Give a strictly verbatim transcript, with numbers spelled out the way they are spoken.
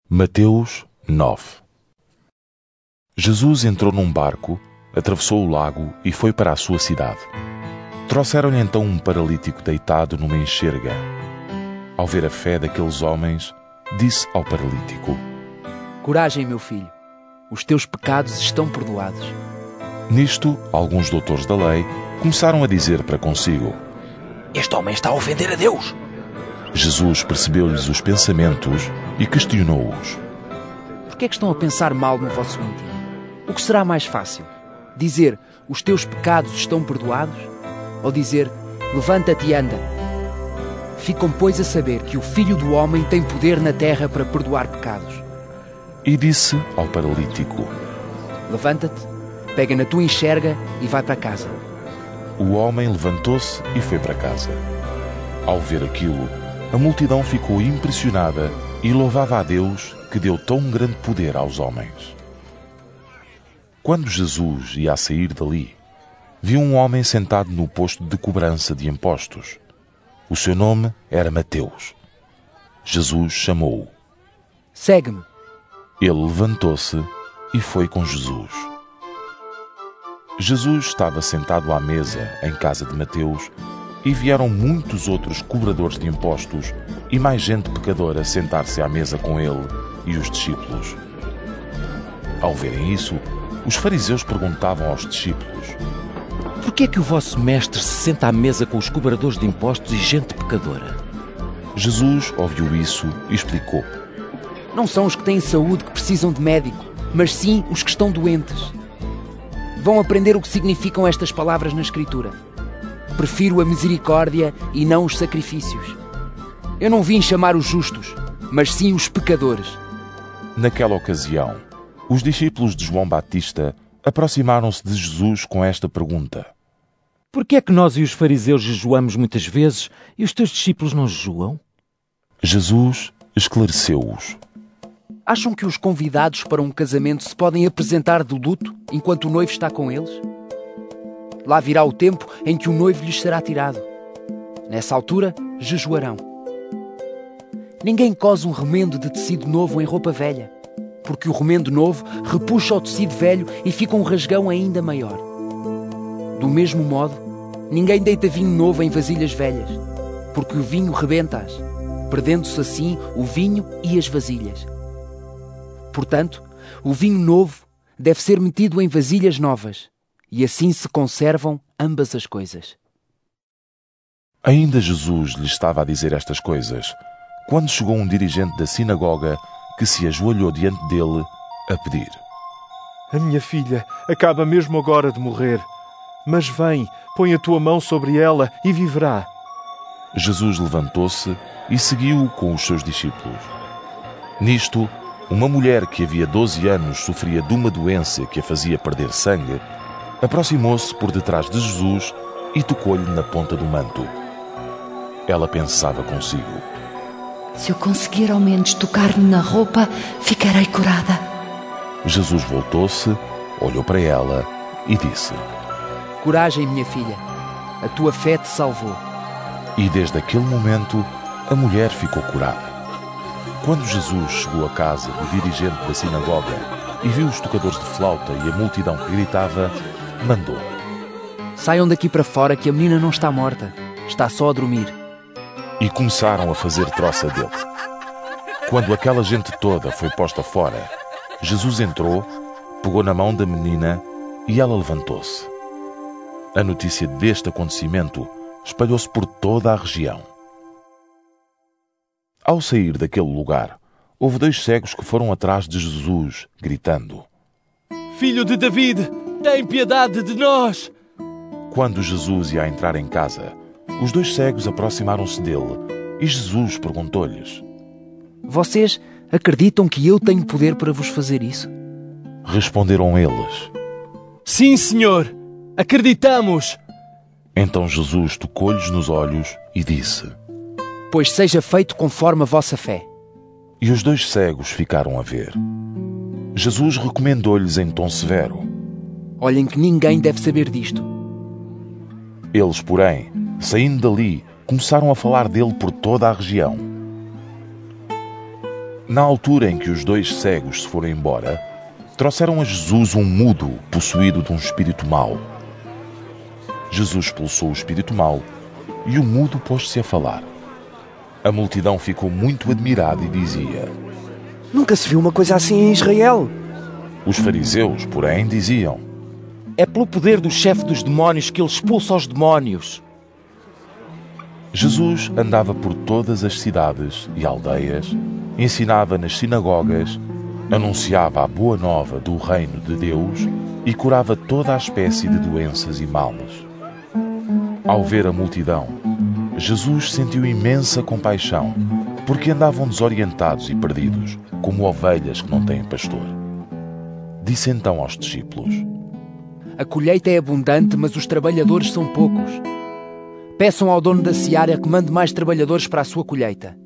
Mateus nove. Jesus entrou num barco, atravessou o lago e foi para a sua cidade. Trouxeram-lhe então um paralítico deitado numa enxerga. Ao ver a fé daqueles homens, disse ao paralítico: Coragem, meu filho, os teus pecados estão perdoados. Nisto, alguns doutores da lei começaram a dizer para consigo: Este homem está a ofender a Deus. Jesus percebeu-lhes os pensamentos e questionou-os: Por que é que estão a pensar mal no vosso íntimo? O que será mais fácil? Dizer, os teus pecados estão perdoados? Ou dizer, levanta-te e anda? Ficam, pois, a saber que o Filho do Homem tem poder na terra para perdoar pecados. E disse ao paralítico: Levanta-te, pega na tua enxerga e vai para casa. O homem levantou-se e foi para casa. Ao ver aquilo, a multidão ficou impressionada e louvava a Deus que deu tão grande poder aos homens. Quando Jesus ia a sair dali, viu um homem sentado no posto de cobrança de impostos. O seu nome era Mateus. Jesus chamou-o. Segue-me. Ele levantou-se e foi com Jesus. Jesus estava sentado à mesa em casa de Mateus e vieram muitos outros cobradores de impostos e mais gente pecadora sentar-se à mesa com ele e os discípulos. Ao verem isso, os fariseus perguntavam aos discípulos: Por que é que o vosso mestre se senta à mesa com os cobradores de impostos e gente pecadora? Jesus ouviu isso e explicou: Não são os que têm saúde que precisam de médico, mas sim os que estão doentes. Vão aprender o que significam estas palavras na Escritura. Prefiro a misericórdia e não os sacrifícios. Eu não vim chamar os justos, mas sim os pecadores. Naquela ocasião, os discípulos de João Batista aproximaram-se de Jesus com esta pergunta: Por que é que nós e os fariseus jejuamos muitas vezes e os teus discípulos não jejuam? Jesus esclareceu-os: Acham que os convidados para um casamento se podem apresentar de luto enquanto o noivo está com eles? Lá virá o tempo em que o noivo lhes será tirado. Nessa altura, jejuarão. Ninguém cose um remendo de tecido novo em roupa velha, porque o remendo novo repuxa o tecido velho e fica um rasgão ainda maior. Do mesmo modo, ninguém deita vinho novo em vasilhas velhas, porque o vinho rebenta-as, perdendo-se assim o vinho e as vasilhas. Portanto, o vinho novo deve ser metido em vasilhas novas, e assim se conservam ambas as coisas. Ainda Jesus lhe estava a dizer estas coisas, quando chegou um dirigente da sinagoga que se ajoelhou diante dele a pedir: A minha filha acaba mesmo agora de morrer, mas vem, põe a tua mão sobre ela e viverá. Jesus levantou-se e seguiu-o com os seus discípulos. Nisto, uma mulher que havia doze anos sofria de uma doença que a fazia perder sangue, aproximou-se por detrás de Jesus e tocou-lhe na ponta do manto. Ela pensava consigo: Se eu conseguir ao menos tocar-lhe na roupa, ficarei curada. Jesus voltou-se, olhou para ela e disse: Coragem, minha filha, a tua fé te salvou. E desde aquele momento, a mulher ficou curada. Quando Jesus chegou à casa do dirigente da sinagoga e viu os tocadores de flauta e a multidão que gritava, mandou: Saiam daqui para fora que a menina não está morta, está só a dormir. E começaram a fazer troça dele. Quando aquela gente toda foi posta fora, Jesus entrou, pegou na mão da menina e ela levantou-se. A notícia deste acontecimento espalhou-se por toda a região. Ao sair daquele lugar, houve dois cegos que foram atrás de Jesus, gritando: Filho de David, tem piedade de nós! Quando Jesus ia entrar em casa, os dois cegos aproximaram-se dele e Jesus perguntou-lhes: Vocês acreditam que eu tenho poder para vos fazer isso? Responderam eles: Sim, Senhor, acreditamos! Então Jesus tocou-lhes nos olhos e disse: Pois seja feito conforme a vossa fé. E os dois cegos ficaram a ver. Jesus recomendou-lhes em tom severo: Olhem que ninguém deve saber disto. Eles, porém, saindo dali, começaram a falar dele por toda a região. Na altura em que os dois cegos se foram embora, trouxeram a Jesus um mudo possuído de um espírito mau. Jesus expulsou o espírito mau e o mudo pôs-se a falar. A multidão ficou muito admirada e dizia: Nunca se viu uma coisa assim em Israel. Os fariseus, porém, diziam: É pelo poder do chefe dos demónios que ele expulsa os demónios. Jesus andava por todas as cidades e aldeias, ensinava nas sinagogas, anunciava a boa nova do reino de Deus e curava toda a espécie de doenças e males. Ao ver a multidão, Jesus sentiu imensa compaixão, porque andavam desorientados e perdidos, como ovelhas que não têm pastor. Disse então aos discípulos: A colheita é abundante, mas os trabalhadores são poucos. Peçam ao dono da seara que mande mais trabalhadores para a sua colheita.